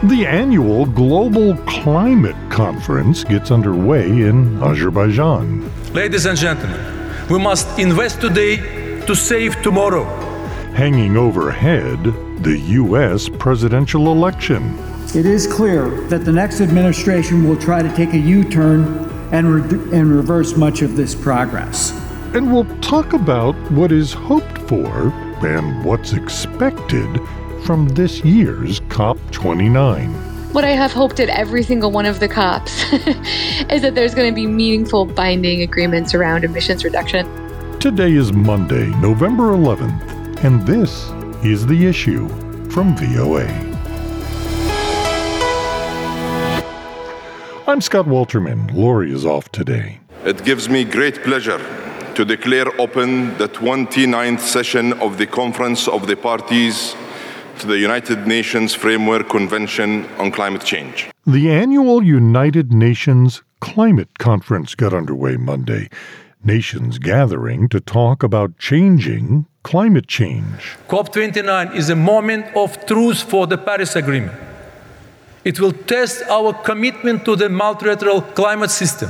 The annual Global Climate Conference gets underway in Azerbaijan. Ladies and gentlemen, we must invest today to save tomorrow. Hanging overhead, the U.S. presidential election. It is clear that the next administration will try to take a U-turn and reverse much of this progress. And we'll talk about what is hoped for and what's expected from this year's COP29. What I have hoped at every single one of the COPs is that there's going to be meaningful binding agreements around emissions reduction. Today is Monday, November 11th, and this is The Issue from VOA. I'm Scott Walterman. Lori is off today. It gives me great pleasure to declare open the 29th session of the Conference of the Parties to the United Nations Framework Convention on Climate Change. The annual United Nations Climate Conference got underway Monday. Nations gathering to talk about changing climate change. COP29 is a moment of truth for the Paris Agreement. It will test our commitment to the multilateral climate system.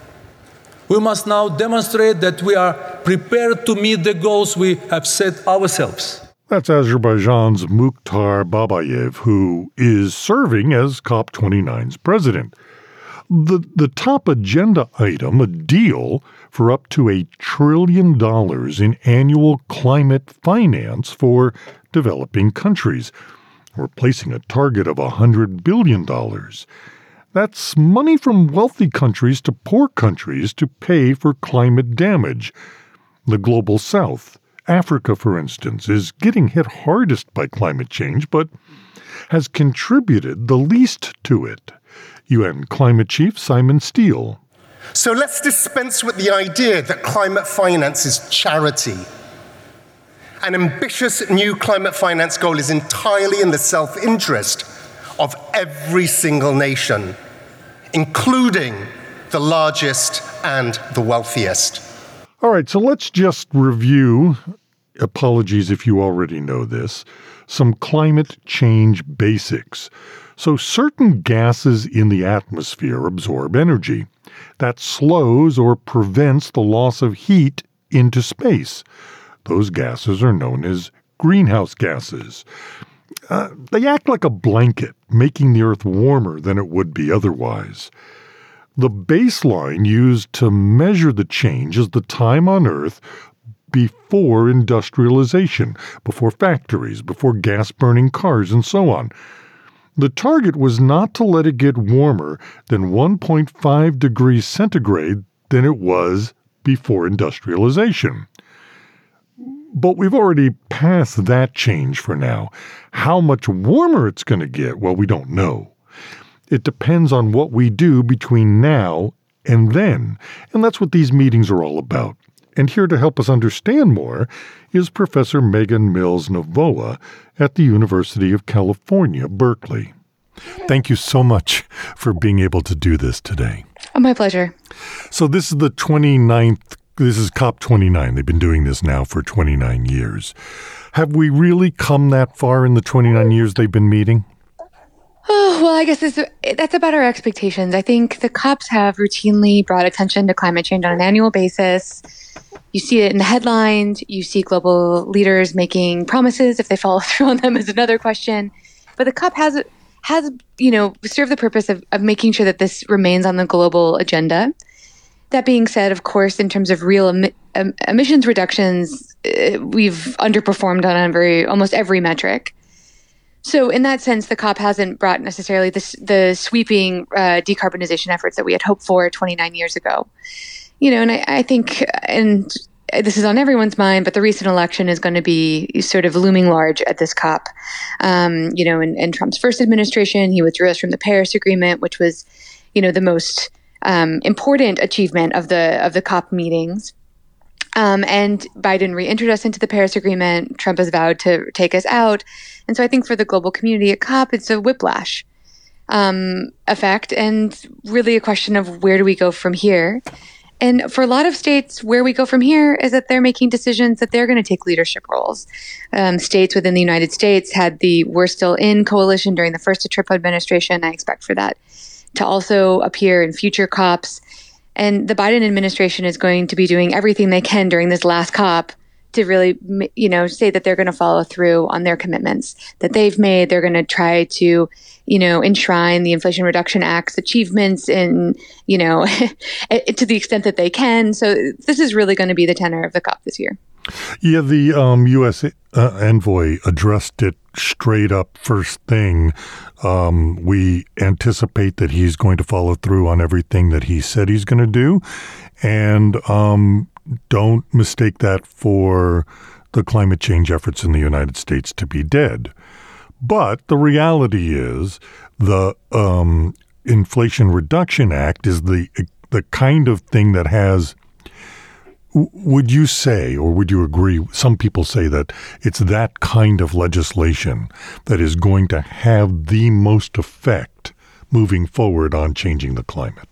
We must now demonstrate that we are prepared to meet the goals we have set ourselves. That's Azerbaijan's Mukhtar Babayev, who is serving as COP29's president. The top agenda item, a deal for up to $1 trillion in annual climate finance for developing countries. We're placing a target of $100 billion. That's money from wealthy countries to poor countries to pay for climate damage. The Global South, Africa, for instance, is getting hit hardest by climate change, but has contributed the least to it. UN Climate Chief Simon Steele. So let's dispense with the idea that climate finance is charity. An ambitious new climate finance goal is entirely in the self-interest of every single nation, including the largest and the wealthiest. All right, so let's just review, apologies if you already know this, some climate change basics. So certain gases in the atmosphere absorb energy. That slows or prevents the loss of heat into space. Those gases are known as greenhouse gases. They act like a blanket, making the Earth warmer than it would be otherwise. The baseline used to measure the change is the time on Earth before industrialization, before factories, before gas-burning cars, and so on. The target was not to let it get warmer than 1.5 degrees centigrade than it was before industrialization. But we've already passed that change for now. How much warmer it's going to get, well, we don't know. It depends on what we do between now and then. And that's what these meetings are all about. And here to help us understand more is Professor Megan Mills-Novoa at the University of California, Berkeley. Thank you so much for being able to do this today. Oh, my pleasure. So this is the 29th, this is COP29. They've been doing this now for 29 years. Have we really come that far in the 29 years they've been meeting? Oh, well, I guess that's about our expectations. I think the COPs have routinely brought attention to climate change on an annual basis. You see it in the headlines. You see global leaders making promises. If they follow through on them is another question. But the COP has served the purpose of making sure that this remains on the global agenda. That being said, of course, in terms of real emissions reductions, we've underperformed on almost every metric. So in that sense, the COP hasn't brought necessarily the sweeping decarbonization efforts that we had hoped for 29 years ago. And I think, and this is on everyone's mind, but the recent election is going to be sort of looming large at this COP. In Trump's first administration, he withdrew us from the Paris Agreement, which was, the most important achievement of the COP meetings. And Biden reentered us into the Paris Agreement. Trump has vowed to take us out. And so I think for the global community at COP, it's a whiplash effect and really a question of where do we go from here. And for a lot of states, where we go from here is that they're making decisions that they're going to take leadership roles. States within the United States were still in coalition during the first Trump administration. I expect for that to also appear in future COPs. And the Biden administration is going to be doing everything they can during this last COP to really, say that they're going to follow through on their commitments that they've made. They're going to try to, enshrine the Inflation Reduction Act's achievements in, to the extent that they can. So this is really going to be the tenor of the COP this year. Yeah, the U.S. envoy addressed it straight up first thing. We anticipate that he's going to follow through on everything that he said he's going to do. And don't mistake that for the climate change efforts in the United States to be dead. But the reality is the Inflation Reduction Act is the kind of thing that has, would you say, or would you agree, some people say that it's that kind of legislation that is going to have the most effect moving forward on changing the climate?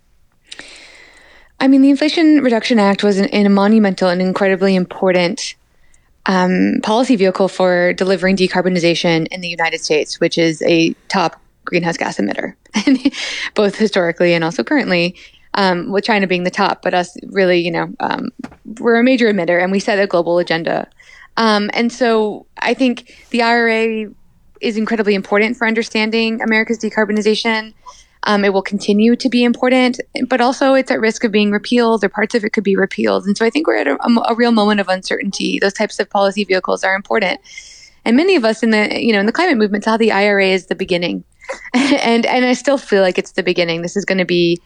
I mean, the Inflation Reduction Act was a monumental and incredibly important policy vehicle for delivering decarbonization in the United States, which is a top greenhouse gas emitter, both historically and also currently, with China being the top, but us really, we're a major emitter and we set a global agenda. And so I think the IRA is incredibly important for understanding America's decarbonization. It will continue to be important, but also it's at risk of being repealed, or parts of it could be repealed. And so I think we're at a real moment of uncertainty. Those types of policy vehicles are important. And many of us in the climate movement saw the IRA as the beginning. and I still feel like it's the beginning. This is going to be,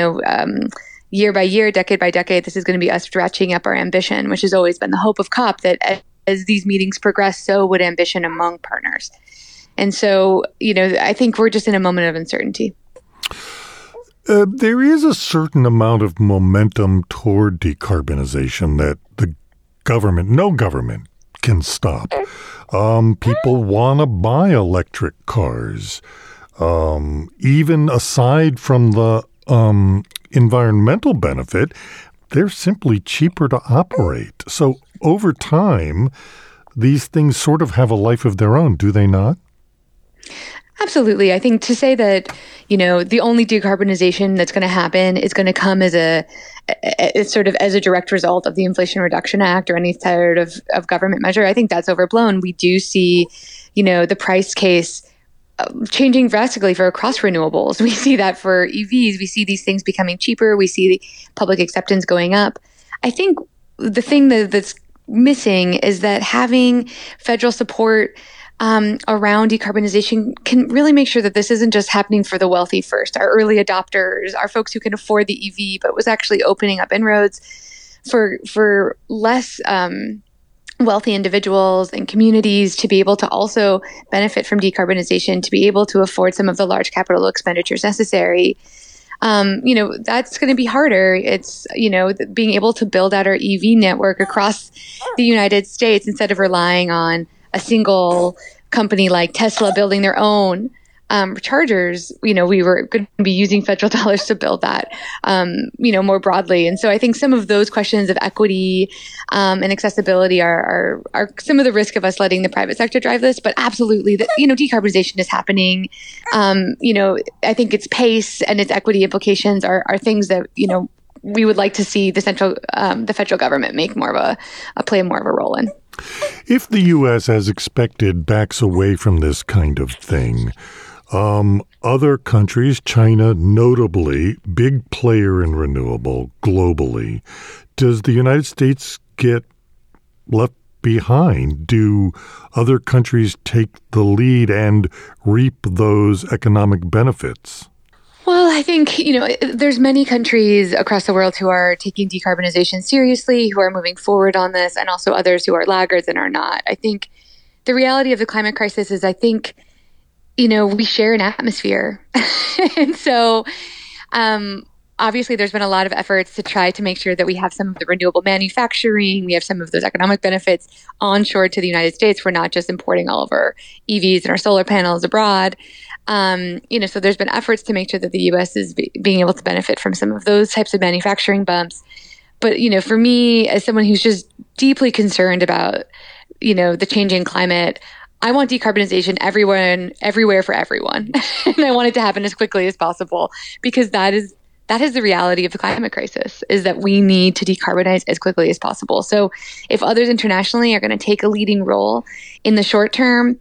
year by year, decade by decade, this is going to be us ratcheting up our ambition, which has always been the hope of COP, that as these meetings progress, so would ambition among partners. And so, I think we're just in a moment of uncertainty. There is a certain amount of momentum toward decarbonization that no government can stop. People want to buy electric cars. Even aside from the environmental benefit, they're simply cheaper to operate. So over time, these things sort of have a life of their own, do they not? Absolutely. I think to say that, the only decarbonization that's going to happen is going to come as a direct result of the Inflation Reduction Act or any sort of government measure, I think that's overblown. We do see, the price case changing drastically for across renewables. We see that for EVs. We see these things becoming cheaper. We see the public acceptance going up. I think the thing that's missing is that having federal support around decarbonization can really make sure that this isn't just happening for the wealthy first, our early adopters, our folks who can afford the EV, but was actually opening up inroads for less wealthy individuals and communities to be able to also benefit from decarbonization, to be able to afford some of the large capital expenditures necessary. That's going to be harder. It's, being able to build out our EV network across the United States instead of relying on a single company like Tesla building their own chargers. We were going to be using federal dollars to build that, more broadly. And so I think some of those questions of equity and accessibility are some of the risk of us letting the private sector drive this. But absolutely, decarbonization is happening. I think its pace and its equity implications are things that, we would like to see the federal government make more of play more of a role in. If the U.S., as expected, backs away from this kind of thing, other countries, China notably, big player in renewable globally, does the United States get left behind? Do other countries take the lead and reap those economic benefits? Well, I think, there's many countries across the world who are taking decarbonization seriously, who are moving forward on this, and also others who are laggards and are not. I think the reality of the climate crisis is, we share an atmosphere. And so, obviously, there's been a lot of efforts to try to make sure that we have some of the renewable manufacturing, we have some of those economic benefits onshore to the United States. We're not just importing all of our EVs and our solar panels abroad. So there's been efforts to make sure that the U.S. is being able to benefit from some of those types of manufacturing bumps. But, for me, as someone who's just deeply concerned about, the changing climate, I want decarbonization everywhere for everyone. And I want it to happen as quickly as possible, because that is the reality of the climate crisis, is that we need to decarbonize as quickly as possible. So if others internationally are going to take a leading role in the short term,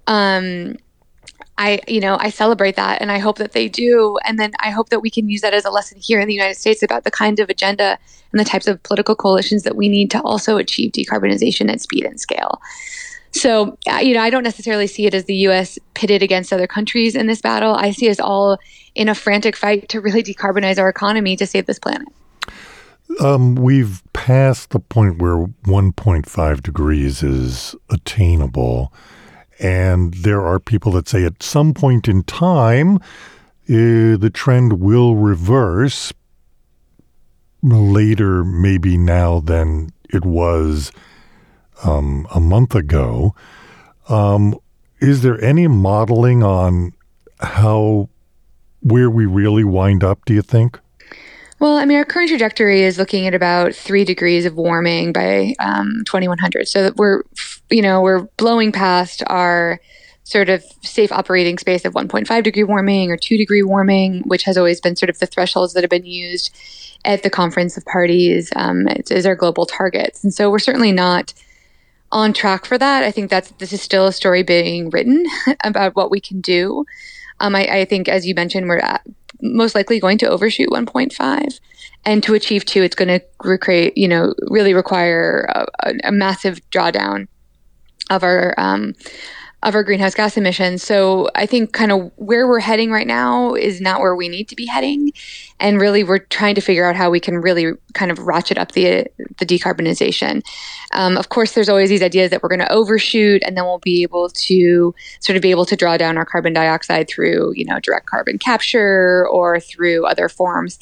I celebrate that, and I hope that they do. And then I hope that we can use that as a lesson here in the United States about the kind of agenda and the types of political coalitions that we need to also achieve decarbonization at speed and scale. So, I don't necessarily see it as the U.S. pitted against other countries in this battle. I see us all in a frantic fight to really decarbonize our economy to save this planet. We've passed the point where 1.5 degrees is attainable. And there are people that say at some point in time, the trend will reverse later, maybe now than it was a month ago. Is there any modeling on where we really wind up, do you think? Well, our current trajectory is looking at about 3 degrees of warming by 2100. So that we're blowing past our sort of safe operating space of 1.5 degree warming or 2 degree warming, which has always been sort of the thresholds that have been used at the Conference of Parties as our global targets. And so we're certainly not on track for that. I think this is still a story being written about what we can do. I think, as you mentioned, we're most likely going to overshoot 1.5, and to achieve 2, it's going to really require a massive drawdown of our greenhouse gas emissions. So I think kind of where we're heading right now is not where we need to be heading. And really, we're trying to figure out how we can really kind of ratchet up the decarbonization. Of course, there's always these ideas that we're going to overshoot, and then we'll be able to draw down our carbon dioxide through, direct carbon capture or through other forms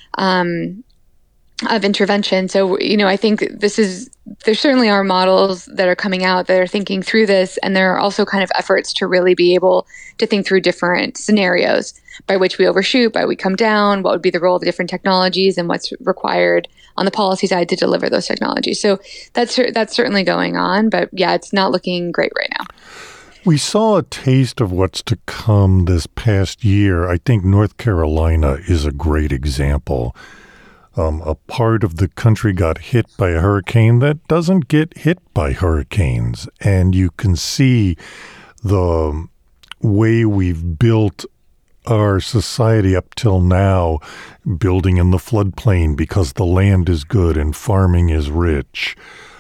of intervention. So, I think there certainly are models that are coming out that are thinking through this, and there are also kind of efforts to really be able to think through different scenarios by which we overshoot, by we come down, what would be the role of the different technologies, and what's required on the policy side to deliver those technologies. So that's certainly going on, but yeah, it's not looking great right now. We saw a taste of what's to come this past year. I think North Carolina is a great example. A part of the country got hit by a hurricane that doesn't get hit by hurricanes. And you can see the way we've built our society up till now, building in the floodplain because the land is good and farming is rich.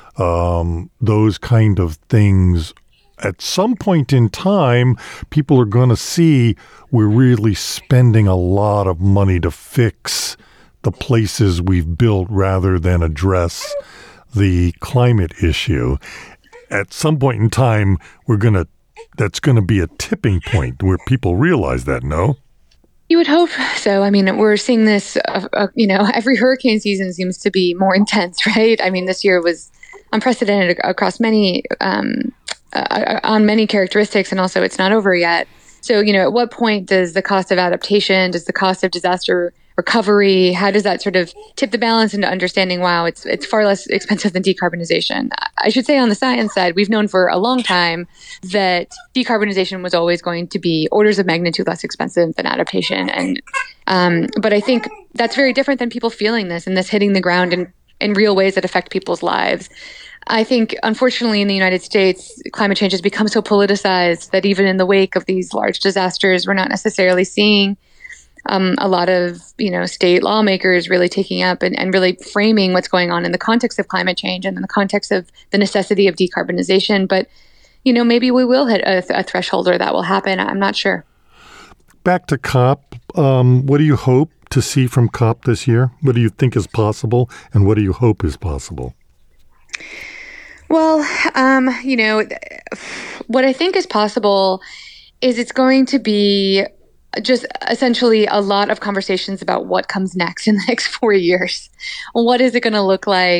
Those kind of things. At some point in time, people are going to see we're really spending a lot of money to fix the places we've built rather than address the climate issue. At some point in time, that's going to be a tipping point where people realize that, no? You would hope so. We're seeing this, every hurricane season seems to be more intense, right? This year was unprecedented across many, on many characteristics, and also it's not over yet. So, at what point does the cost of adaptation, does the cost of disaster recovery, how does that sort of tip the balance into understanding, wow, it's far less expensive than decarbonization? I should say on the science side, we've known for a long time that decarbonization was always going to be orders of magnitude less expensive than adaptation. But I think that's very different than people feeling this and this hitting the ground in real ways that affect people's lives. I think, unfortunately, in the United States, climate change has become so politicized that even in the wake of these large disasters, we're not necessarily seeing a lot of, state lawmakers really taking up and really framing what's going on in the context of climate change and in the context of the necessity of decarbonization. But, maybe we will hit a threshold or that will happen. I'm not sure. Back to COP. What do you hope to see from COP this year? What do you think is possible, and what do you hope is possible? Well, what I think is possible is it's going to be just essentially a lot of conversations about what comes next in the next 4 years. What is it going to look like?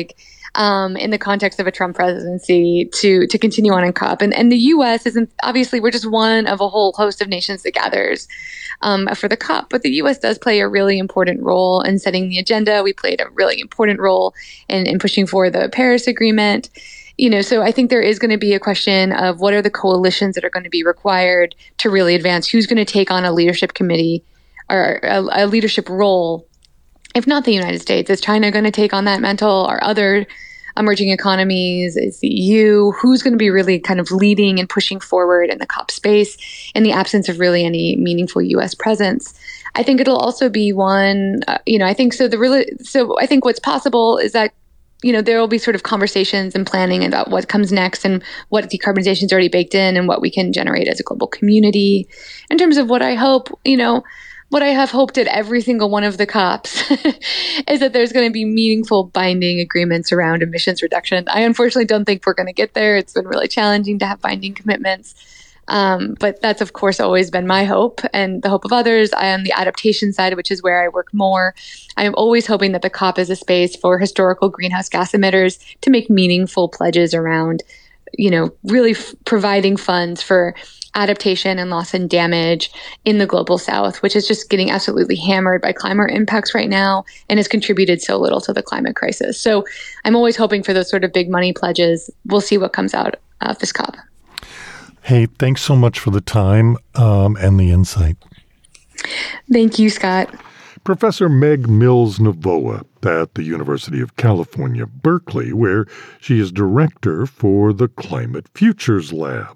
in the context of a Trump presidency to continue on in COP. And the U.S. isn't, obviously, we're just one of a whole host of nations that gathers for the COP. But the U.S. does play a really important role in setting the agenda. We played a really important role in pushing for the Paris Agreement. So I think there is going to be a question of what are the coalitions that are going to be required to really advance, who's going to take on a leadership committee or a leadership role. If not the United States, is China going to take on that mantle? Are other emerging economies? Is the EU? Who's going to be really kind of leading and pushing forward in the COP space in the absence of really any meaningful U.S. presence? I think it'll also be one, I think so. So I think what's possible is that there will be sort of conversations and planning about what comes next and what decarbonization is already baked in and what we can generate as a global community. In terms of what I hope, what I have hoped at every single one of the COPs is that there's going to be meaningful binding agreements around emissions reduction. I unfortunately don't think we're going to get there. It's been really challenging to have binding commitments. But that's, of course, always been my hope and the hope of others. I am the adaptation side, which is where I work more. I am always hoping that the COP is a space for historical greenhouse gas emitters to make meaningful pledges around, really providing funds for adaptation and loss and damage in the global south, which is just getting absolutely hammered by climate impacts right now and has contributed so little to the climate crisis. So I'm always hoping for those sort of big money pledges. We'll see what comes out of this COP. Hey, thanks so much for the time and the insight. Thank you, Scott. Professor Meg Mills-Novoa at the University of California, Berkeley, where she is director for the Climate Futures Lab.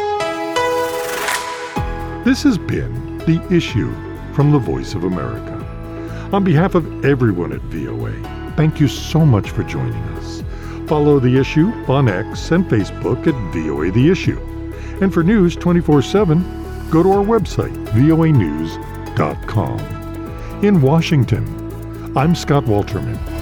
This has been The Issue from the Voice of America. On behalf of everyone at VOA, thank you so much for joining us. Follow The Issue on X and Facebook at VOA The Issue. And for news 24/7, go to our website, voanews.com. In Washington, I'm Scott Walterman.